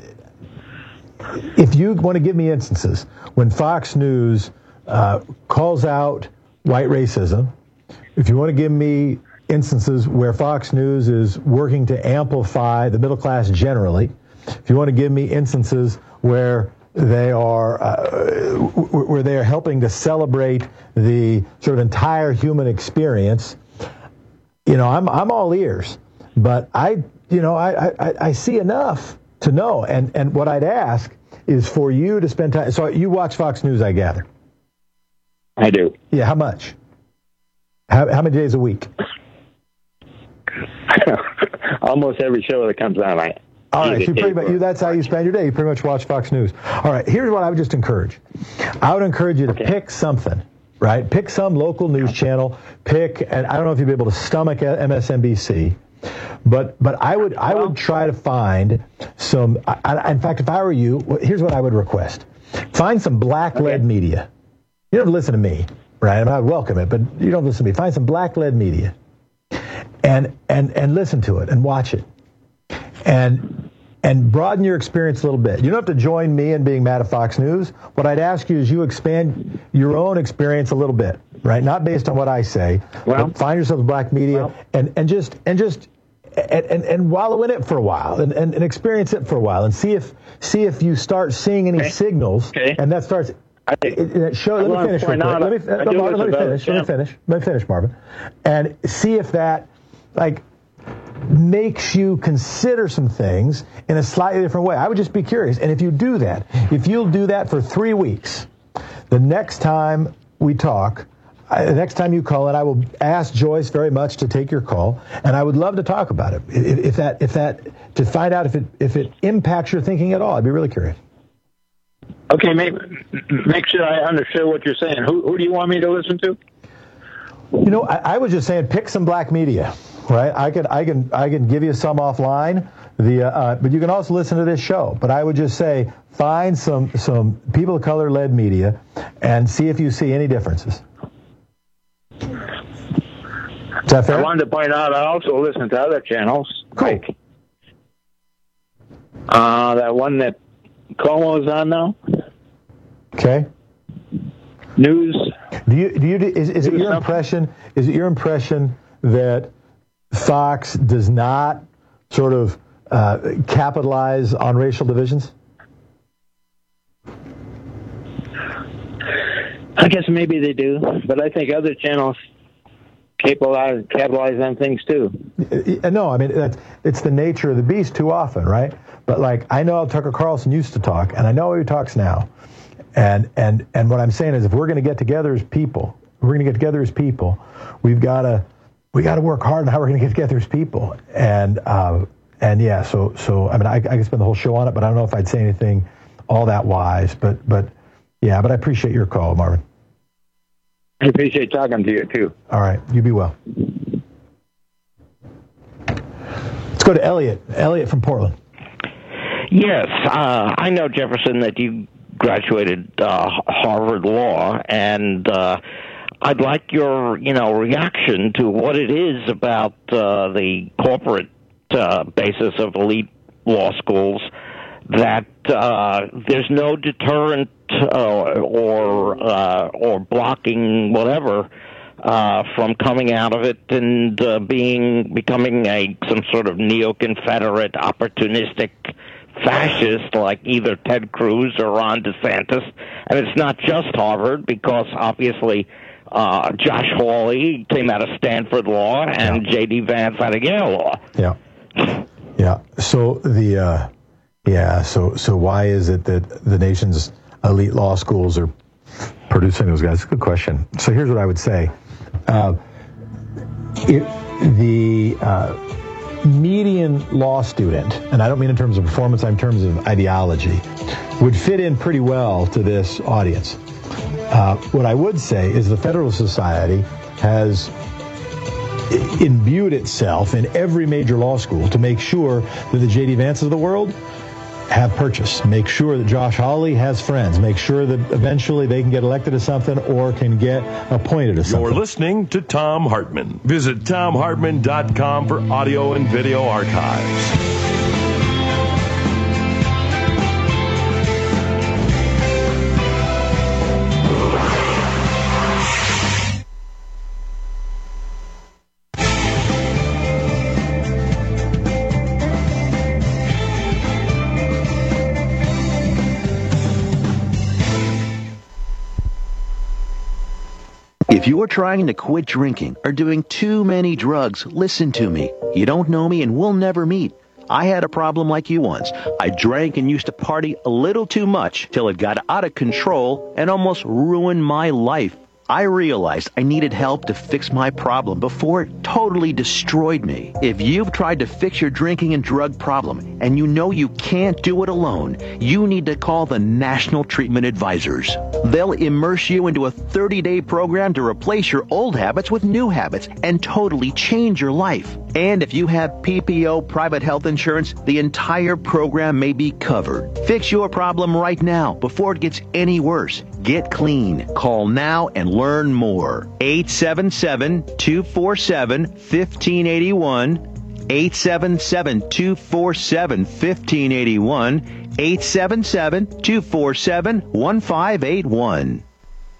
If you want to give me instances when Fox News calls out white racism, if you want to give me instances where Fox News is working to amplify the middle class generally, if you want to give me instances where they are helping to celebrate the sort of entire human experience, I'm all ears. But I see enough to know. And what I'd ask is for you to spend time. So you watch Fox News, I gather. I do. Yeah. How much? How many days a week? Almost every show that comes on. All right, so that's how you spend your day. You pretty much watch Fox News. All right, here's what I would just encourage. I would encourage you to pick something, right? Pick some local news channel. And I don't know if you'd be able to stomach MSNBC, but I would try to find some. In fact, if I were you, here's what I would request: find some black-led media. You don't listen to me, right? I would welcome it, but you don't listen to me. Find some black-led media, and listen to it and watch it. And broaden your experience a little bit. You don't have to join me in being mad at Fox News. What I'd ask you is you expand your own experience a little bit, right? Not based on what I say. But find yourself in black media and wallow in it for a while and experience it for a while and see if you start seeing any signals and that starts. Let me finish, Marvin, and see if that makes you consider some things in a slightly different way. I would just be curious. And if you do that, if you'll do that for 3 weeks, the next time we talk, the next time you call, and I will ask Joyce very much to take your call, and I would love to talk about it. If that to find out if it impacts your thinking at all, I'd be really curious. Okay, make sure I understood what you're saying. Who do you want me to listen to? I was just saying pick some black media. Right, I can give you some offline. But you can also listen to this show. But I would just say find some people of color led media and see if you see any differences. Is that fair? I wanted to point out I also listen to other channels. Cool. Like that one that Cuomo's on now. Okay. News. Is it your impression? Is it your impression that Fox does not sort of capitalize on racial divisions? I guess maybe they do, but I think other channels capitalize on things too. No, I mean it's the nature of the beast too often, right? But I know how Tucker Carlson used to talk, and I know how he talks now, and what I'm saying is if we're going to get together as people, we've got to work hard on how we're going to get together as people. And yeah, so I mean, I could spend the whole show on it, but I don't know if I'd say anything all that wise. But yeah, but I appreciate your call, Marvin. I appreciate talking to you too. All right, you be well. go to Elliot. Elliot from Portland. Yes, I know, Jefferson, that you graduated Harvard Law, and I'd like your, reaction to what it is about the corporate basis of elite law schools that there's no deterrent or blocking whatever from coming out of it and becoming some sort of neo-Confederate opportunistic fascist like either Ted Cruz or Ron DeSantis. And it's not just Harvard, because obviously Josh Hawley came out of Stanford Law and J.D. Vance out of Yale Law. Yeah. So so why is it that the nation's elite law schools are producing those guys? It's a good question. So here's what I would say. Median law student, and I don't mean in terms of performance, I'm in terms of ideology, would fit in pretty well to this audience. What I would say is the Federalist Society has imbued itself in every major law school to make sure that the J.D. Vances of the world have purchase. Make sure that Josh Hawley has friends. Make sure that eventually they can get elected to something or can get appointed to something. You're listening to Thom Hartmann. Visit ThomHartmann.com for audio and video archives. If you're trying to quit drinking or doing too many drugs, listen to me. You don't know me and we'll never meet. I had a problem like you once. I drank and used to party a little too much till it got out of control and almost ruined my life. I realized I needed help to fix my problem before it totally destroyed me. If you've tried to fix your drinking and drug problem and you know you can't do it alone, you need to call the National Treatment Advisors. They'll immerse you into a 30-day program to replace your old habits with new habits and totally change your life. And if you have PPO private health insurance, the entire program may be covered. Fix your problem right now before it gets any worse. Get clean. Call now and learn more. 877-247-1581. 877-247-1581. 877-247-1581.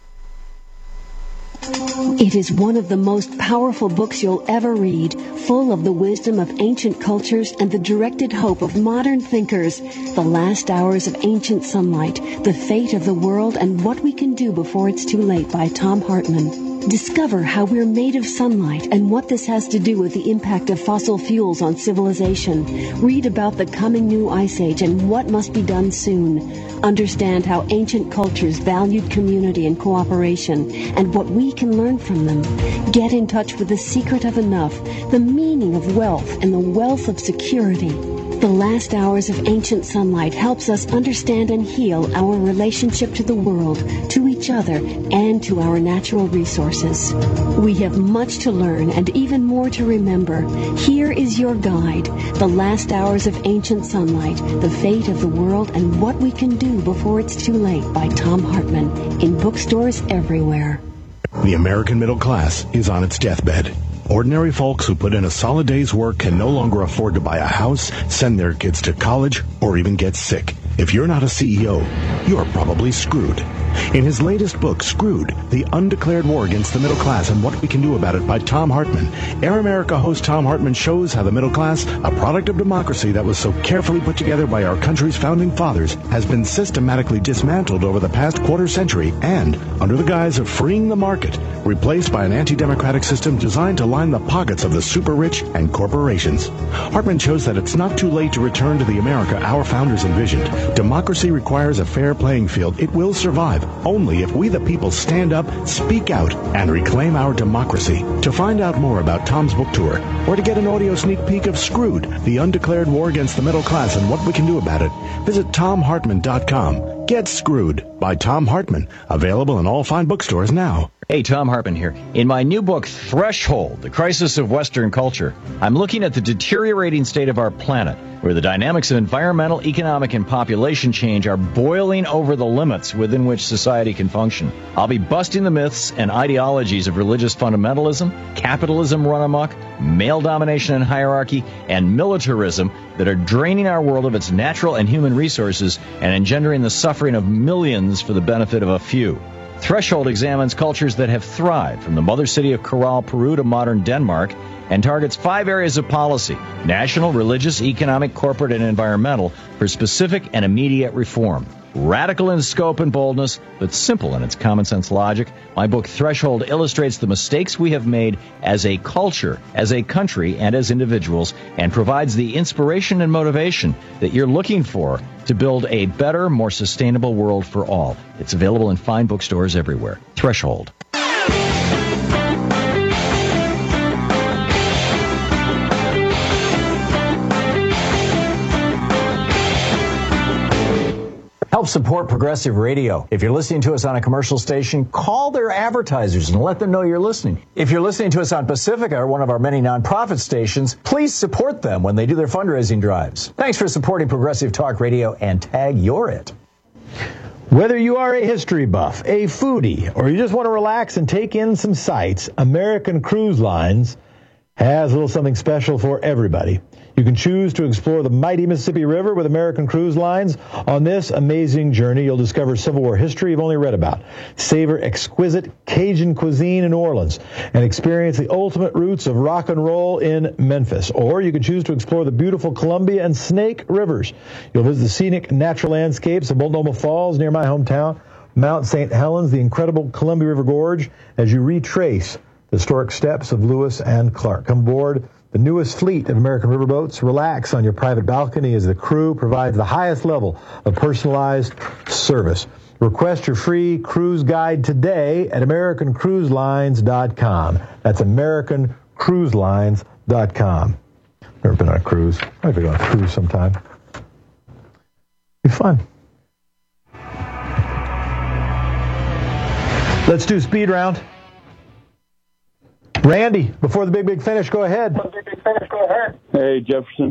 It is one of the most powerful books you'll ever read, full of the wisdom of ancient cultures and the directed hope of modern thinkers. The Last Hours of Ancient Sunlight, The Fate of the World and What We Can Do Before It's Too Late by Thom Hartmann. Discover how we're made of sunlight and what this has to do with the impact of fossil fuels on civilization. Read about the coming new ice age and what must be done soon. Understand how ancient cultures valued community and cooperation and what we can learn from them. Get in touch with the secret of enough, the meaning of wealth, and the wealth of security. The Last Hours of Ancient Sunlight helps us understand and heal our relationship to the world, to each other, and to our natural resources. We have much to learn and even more to remember. Here is your guide, The Last Hours of Ancient Sunlight, The Fate of the World and What We Can Do Before It's Too Late by Thom Hartmann, in bookstores everywhere. The American middle class is on its deathbed. Ordinary folks who put in a solid day's work can no longer afford to buy a house, send their kids to college, or even get sick. If you're not a CEO, you're probably screwed. In his latest book, Screwed, The Undeclared War Against the Middle Class and What We Can Do About It by Thom Hartmann, Air America host Thom Hartmann shows how the middle class, a product of democracy that was so carefully put together by our country's founding fathers, has been systematically dismantled over the past quarter century and, under the guise of freeing the market, replaced by an anti-democratic system designed to line the pockets of the super-rich and corporations. Hartmann shows that it's not too late to return to the America our founders envisioned. Democracy requires a fair playing field. It will survive only if we the people stand up, speak out, and reclaim our democracy. To find out more about Thom's book tour, or to get an audio sneak peek of Screwed, The Undeclared War Against the Middle Class and What We Can Do About It, visit ThomHartmann.com. Get Screwed by Thom Hartmann, available in all fine bookstores now. Hey, Tom Hartman here. In my new book, Threshold, The Crisis of Western Culture, I'm looking at the deteriorating state of our planet, where the dynamics of environmental, economic, and population change are boiling over the limits within which society can function. I'll be busting the myths and ideologies of religious fundamentalism, capitalism run amok, male domination and hierarchy, and militarism that are draining our world of its natural and human resources and engendering the suffering of millions for the benefit of a few. Threshold examines cultures that have thrived, from the mother city of Corral, Peru to modern Denmark, and targets 5 areas of policy: national, religious, economic, corporate, and environmental, for specific and immediate reform. Radical in scope and boldness, but simple in its common sense logic, my book Threshold illustrates the mistakes we have made as a culture, as a country, and as individuals, and provides the inspiration and motivation that you're looking for to build a better, more sustainable world for all. It's available in fine bookstores everywhere. Threshold. Help support Progressive Radio. If you're listening to us on a commercial station, call their advertisers and let them know you're listening. If you're listening to us on Pacifica, or one of our many nonprofit stations, please support them when they do their fundraising drives. Thanks for supporting Progressive Talk Radio, and tag you're it. Whether you are a history buff, a foodie, or you just want to relax and take in some sights, American Cruise Lines has a little something special for everybody. You can choose to explore the mighty Mississippi River with American Cruise Lines. On this amazing journey, you'll discover Civil War history you've only read about, savor exquisite Cajun cuisine in New Orleans, and experience the ultimate roots of rock and roll in Memphis. Or you can choose to explore the beautiful Columbia and Snake Rivers. You'll visit the scenic natural landscapes of Multnomah Falls near my hometown, Mount St. Helens, the incredible Columbia River Gorge, as you retrace the historic steps of Lewis and Clark. Come aboard the newest fleet of American riverboats. Relax on your private balcony as the crew provides the highest level of personalized service. Request your free cruise guide today at AmericanCruiseLines.com. That's AmericanCruiseLines.com. Never been on a cruise. I'd be on a cruise sometime. Be fun. Let's do speed round. Randy, before the big finish, go ahead. Hey, Jefferson.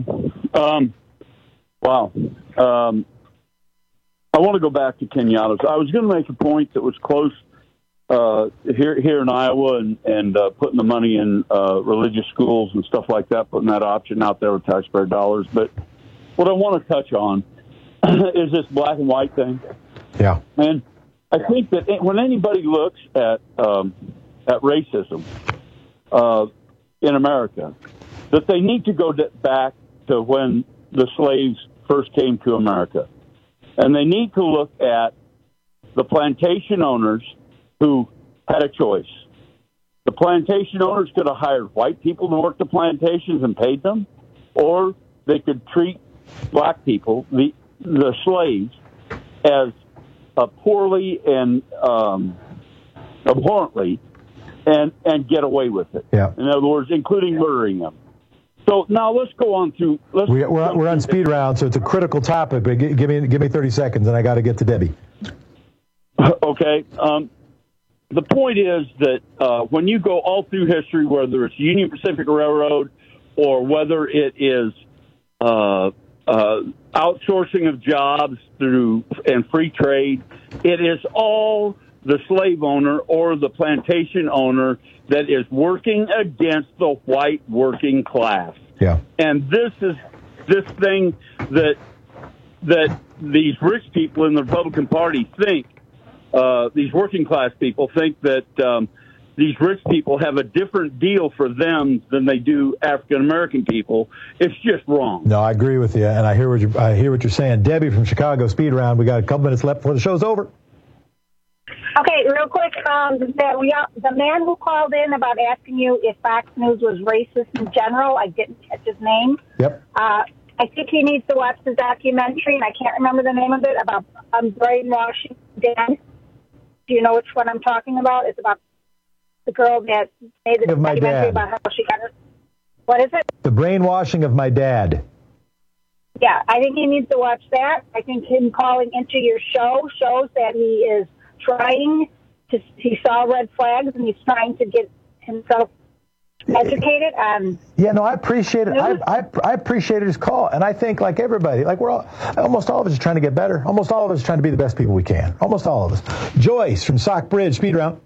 Wow. I want to go back to Kenyatta's. I was going to make a point that was close here in Iowa and putting the money in religious schools and stuff like that, putting that option out there with taxpayer dollars. But what I want to touch on is this black and white thing. Yeah. And I think that when anybody looks at racism in America, that they need to go back to when the slaves first came to America. And they need to look at the plantation owners who had a choice. The plantation owners could have hired white people to work the plantations and paid them, or they could treat black people, the slaves, as poorly and abhorrently, and get away with it. Yeah. In other words, including murdering them. So now let's go on through. We're on speed round, so it's a critical topic. But give me 30 seconds, and I got to get to Debbie. Okay. The point is that when you go all through history, whether it's Union Pacific Railroad or whether it is outsourcing of jobs and free trade, it is all the slave owner or the plantation owner that is working against the white working class. Yeah. And this is this thing that these rich people in the Republican Party think, these working class people think that these rich people have a different deal for them than they do African American people. It's just wrong. No, I agree with you, and I hear what you're saying. Debbie from Chicago, speed round. We got a couple minutes left before the show's over. Okay, real quick, the man who called in about asking you if Fox News was racist in general, I didn't catch his name. Yep. I think he needs to watch the documentary, and I can't remember the name of it, about brainwashing Dan. Do you know which one I'm talking about? It's about the girl that made the documentary about how she got her. What is it? The brainwashing of my dad. Yeah, I think he needs to watch that. I think him calling into your show shows that he is trying he saw red flags and he's trying to get himself educated on. Yeah, no, I appreciate it. I appreciated his call, and I think like everybody, like almost all of us are trying to get better. Almost all of us are trying to be the best people we can. Almost all of us. Joyce from Sockbridge, speed round.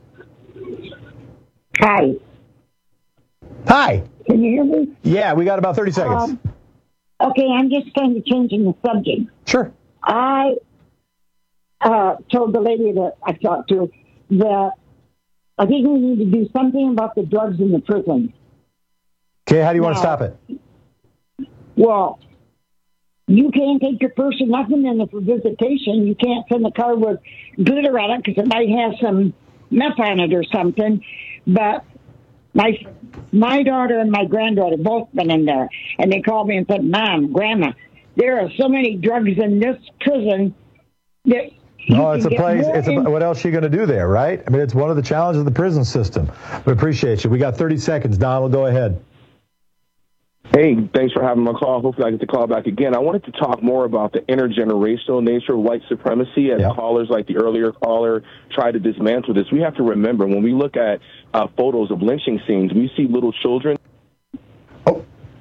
Hi. Hi. Can you hear me? Yeah, we got about 30 seconds. Okay, I'm just kind of changing the subject. Sure. I told the lady that I talked to that I think we need to do something about the drugs in the prison. Okay, how do you want to stop it? Well, you can't take your purse or nothing in for visitation. You can't send a car with glitter on it because it might have some meth on it or something. But my daughter and my granddaughter both been in there, and they called me and said, Mom, Grandma, there are so many drugs in this prison that... No, it's a place. What else are you going to do there, right? I mean, it's one of the challenges of the prison system. We appreciate you. We got 30 seconds. Donald, go ahead. Hey, thanks for having my call. Hopefully I get to call back again. I wanted to talk more about the intergenerational nature of white supremacy, as callers like the earlier caller try to dismantle this. We have to remember, when we look at photos of lynching scenes, we see little children. Oh.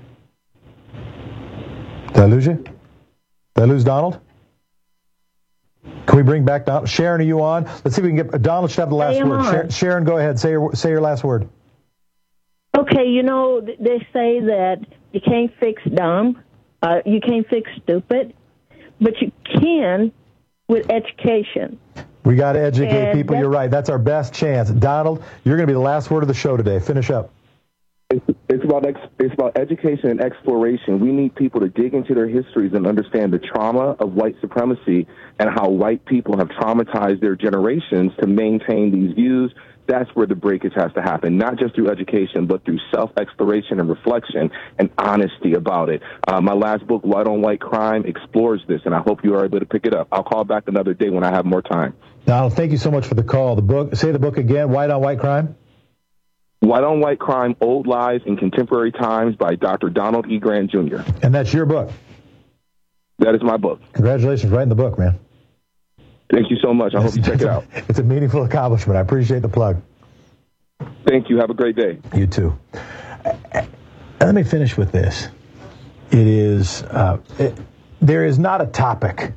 Did I lose you? Did I lose Donald? Can we bring back Donald? Sharon, are you on? Let's see if we can get... Donald should have the last word. Sharon, go ahead. Say your last word. Okay, they say that you can't fix dumb, you can't fix stupid, but you can with education. We got to educate people. You're right. That's our best chance. Donald, you're going to be the last word of the show today. Finish up. It's about education and exploration. We need people to dig into their histories and understand the trauma of white supremacy and how white people have traumatized their generations to maintain these views. That's where the breakage has to happen, not just through education, but through self-exploration and reflection and honesty about it. My last book, White on White Crime, explores this, and I hope you are able to pick it up. I'll call back another day when I have more time. Donald, thank you so much for the call. The book, say the book again, White on White Crime? White on White Crime, Old Lies in Contemporary Times by Dr. Donald E. Grant Jr. And that's your book? That is my book. Congratulations for writing the book, man. Thank you so much. I hope you check it out. It's a meaningful accomplishment. I appreciate the plug. Thank you. Have a great day. You too. Let me finish with this. It is, there is not a topic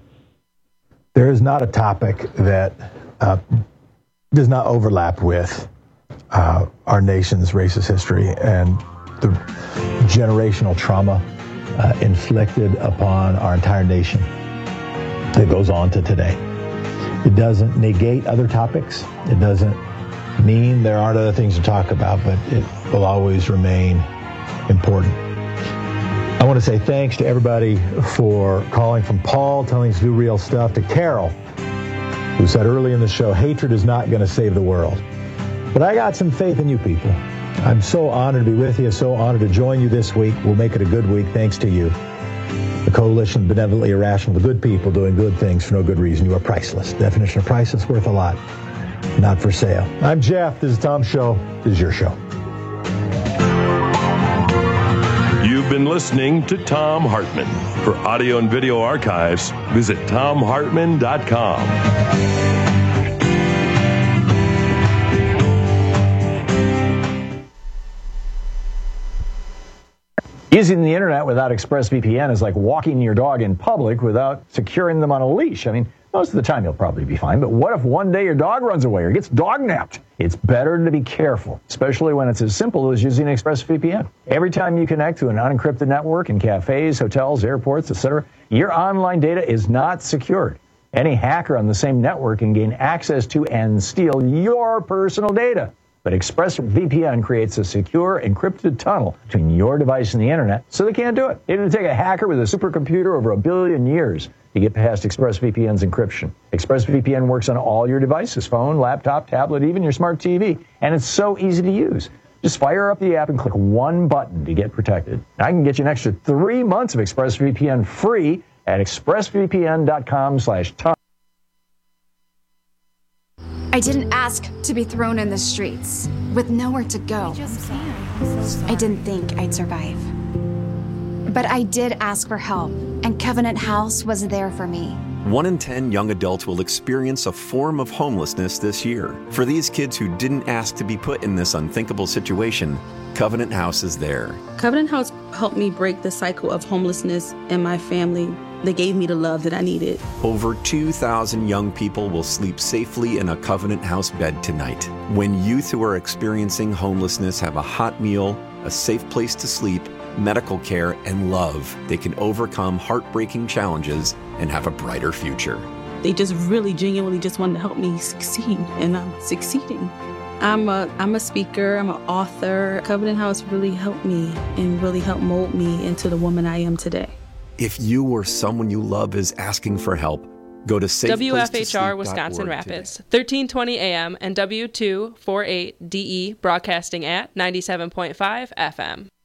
that does not overlap with our nation's racist history and the generational trauma inflicted upon our entire nation that goes on to today. It doesn't negate other topics. It doesn't mean there aren't other things to talk about, but it will always remain important. I want to say thanks to everybody for calling, from Paul telling us to do real stuff, to Carol, who said early in the show, hatred is not going to save the world. But I got some faith in you people. I'm so honored to be with you, so honored to join you this week. We'll make it a good week thanks to you. The Coalition of Benevolently Irrational, the good people doing good things for no good reason. You are priceless. Definition of priceless, worth a lot. Not for sale. I'm Jeff. This is Tom's show. This is your show. You've been listening to Thom Hartmann. For audio and video archives, visit ThomHartmann.com. Using the internet without ExpressVPN is like walking your dog in public without securing them on a leash. I mean, most of the time you'll probably be fine, but what if one day your dog runs away or gets dog-napped? It's better to be careful, especially when it's as simple as using ExpressVPN. Every time you connect to an unencrypted network in cafes, hotels, airports, etc., your online data is not secured. Any hacker on the same network can gain access to and steal your personal data. But ExpressVPN creates a secure, encrypted tunnel between your device and the internet, so they can't do it. It would take a hacker with a supercomputer over 1 billion years to get past ExpressVPN's encryption. ExpressVPN works on all your devices, phone, laptop, tablet, even your smart TV, and it's so easy to use. Just fire up the app and click one button to get protected. I can get you an extra 3 months of ExpressVPN free at expressvpn.com/Tom. I didn't ask to be thrown in the streets with nowhere to go. I didn't think I'd survive. But I did ask for help, and Covenant House was there for me. 1 in 10 young adults will experience a form of homelessness this year. For these kids who didn't ask to be put in this unthinkable situation, Covenant House is there. Covenant House helped me break the cycle of homelessness in my family. They gave me the love that I needed. Over 2,000 young people will sleep safely in a Covenant House bed tonight. When youth who are experiencing homelessness have a hot meal, a safe place to sleep, medical care, and love, they can overcome heartbreaking challenges and have a brighter future. They just really genuinely just wanted to help me succeed, and I'm succeeding. I'm a speaker, I'm an author. Covenant House really helped me and really helped mold me into the woman I am today. If you or someone you love is asking for help, go to WFHR Wisconsin Rapids, 1320 AM and W248DE, broadcasting at 97.5 FM.